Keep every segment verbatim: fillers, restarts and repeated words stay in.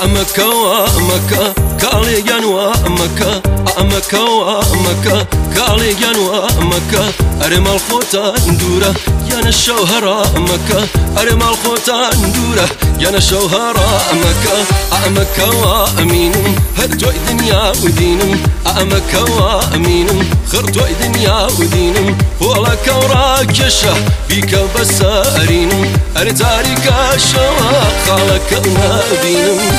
أمكا وأمكا كالي جنوا أمكا أمكا وأمكا كالي جنوا أمكا أرم الخوتا ندورة يانا الشوهرة أمكا أرم الخوتا ندورة يانا الشوهرة أمكا أمكا وأمين هرتوي دنيا ودينم أمكا وأمين خرتوي دنيا ودينم ولا كوراك يشه بيك بس أرينم أرتاريك الشواق خالك نبينم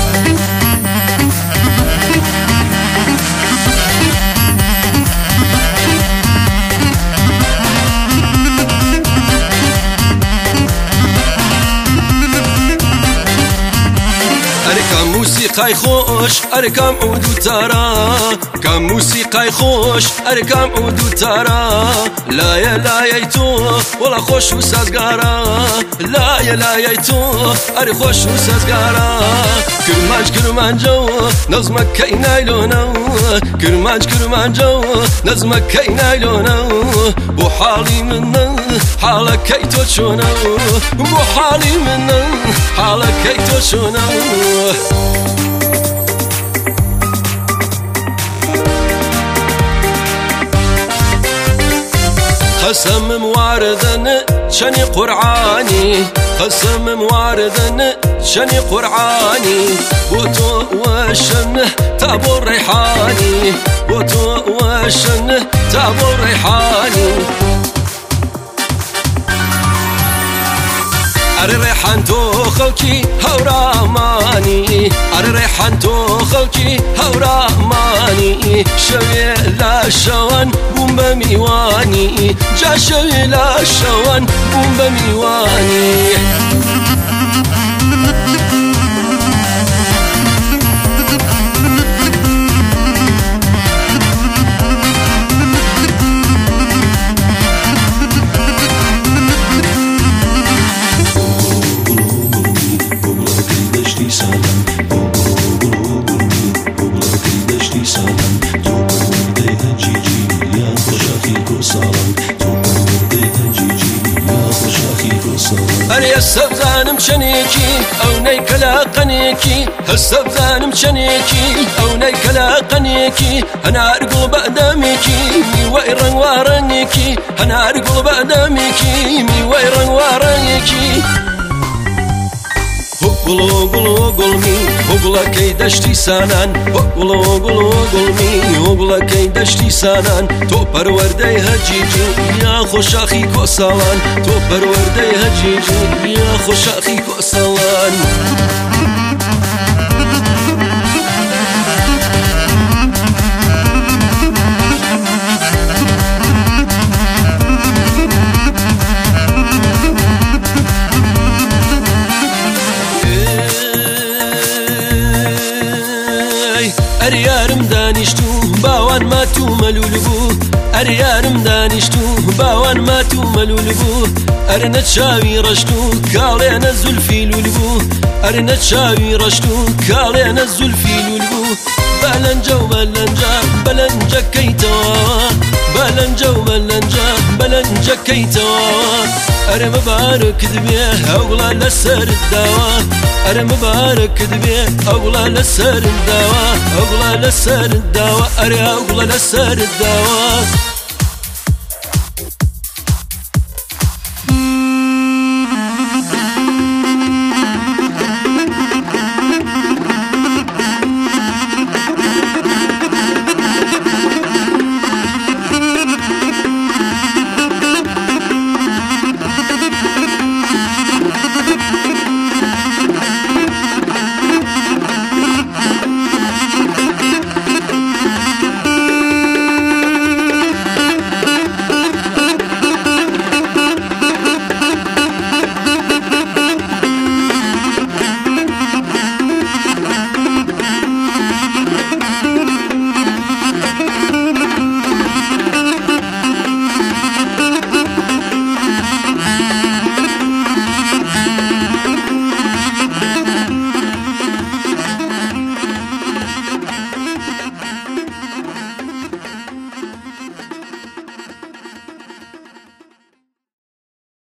كم موسيقى خوش أركام عود وتارا كم موسيقى خوش أركام عود وتارا لا يا لا ييتو ولا خوش وسازقارا لا يا لا ييتو أري خوش وسازقارا كرمانج كرمانجو نظمك كي نايلونو كرمانج كرمانجو نظمك كي نايلونو بو حالي منه حالك كي توشونو بو حالي منه حالك كي توشونو قسم مواردن شني قرعاني قسم مواردن شني قرعاني بوتو وشنه تابو الريحاني بوتو وشنه تابو الريحاني أري ريحان تو خلكي هورا ماني أري ريحان تو خلكي هورا ماني شوي لا شوان بوم بميواني جا شوي لا شوان بوم بميواني أري السبزانم شنيكي أو نيكلا قنيكي السبزانم شنيكي أو نيكلا قنيكي أنا أرقل بأداميكي مي ويرن وارنيكي أنا أرقل بأداميكي مي ويرن وارنيكي هقلو قلو قلمي هقلا كي دشتي سانان هقلو قلو قلمي هقلا كي دشتي سانان تو پروردي هجيجي يا خوش أخي كوسالان تو پروردي هجيجي يا خوش أخي كوسالان أريارم دانشتو باوان ماتو ملولبو أريارم دانشتو باوان ماتو ملولبو أرنا تشاوي رشتو كالينا الزلفي لولبو أرنا تشاوي رشتو كالينا الزلفي لولبو بلنجا وبلنجا بلنجا كيتوا بلنجا وبلنجا بلنجا كيتوا أري مبارك دبيه أولا لسر الدوا أري مبارك دبيه أولا لسر الدوا أولا لسر الدوا أري أولا لسر الدوا